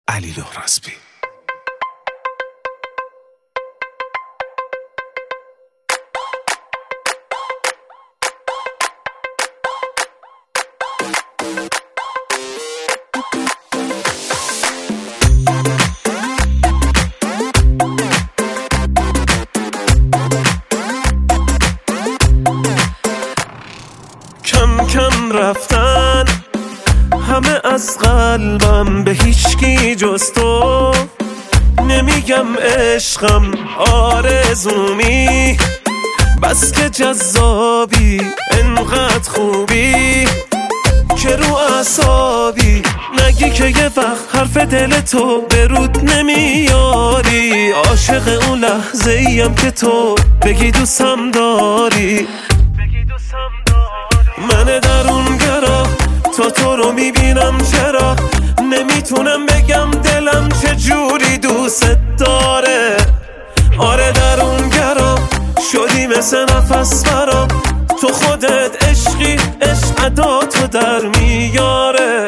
علی لهرازبی. کم کم رفتن همه از قلبم، به هیچکی جز تو نمیگم عشقم آرزومی، بس که جذابی انقدر خوبی که رو اعصابی نگی که یه وقت حرف دل تو به رود نمیاری. عاشق اون لحظه ایم که تو بگی دوستم داری. من درونگرا تو رو میبینم، چرا نمیتونم بگم دلم چجوری دوست داره. آره درونگرا شدی مثل نفس برام، تو خودت عشقی، عشق عداتو در میاره.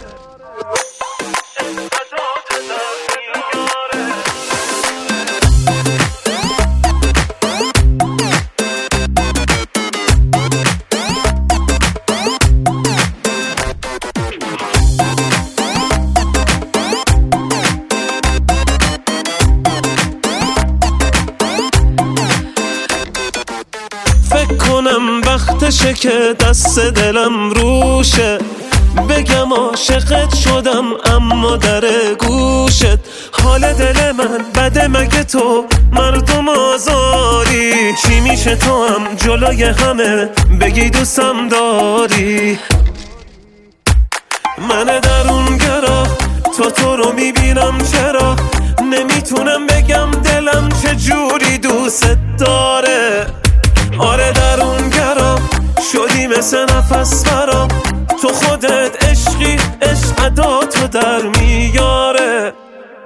کنم وقتشه که دست دلم روشه، بگم عاشقت شدم اما در گوشت. حال دل من بده مگه تو مردم آزاری؟ چی میشه تو هم جلوی همه بگی دوستم داری؟ من درونگرا تو رو میبینم، چرا نمیتونم بگم دلم چجوری دوست داره. آره درونگرا شدی مثل نفس برام، تو خودت عشقی، عشق عداتو در میاره.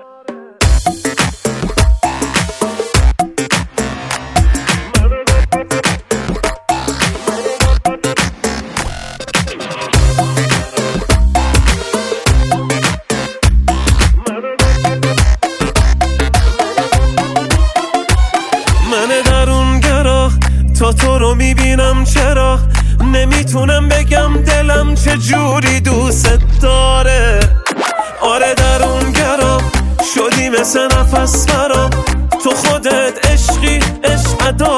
من درونگرا تو رو میبینم، چرا نمیتونم بگم دلم چجوری دوست داره. آره درونگرا شدی مثل نفس برام، تو خودت عشقی، عشق عدا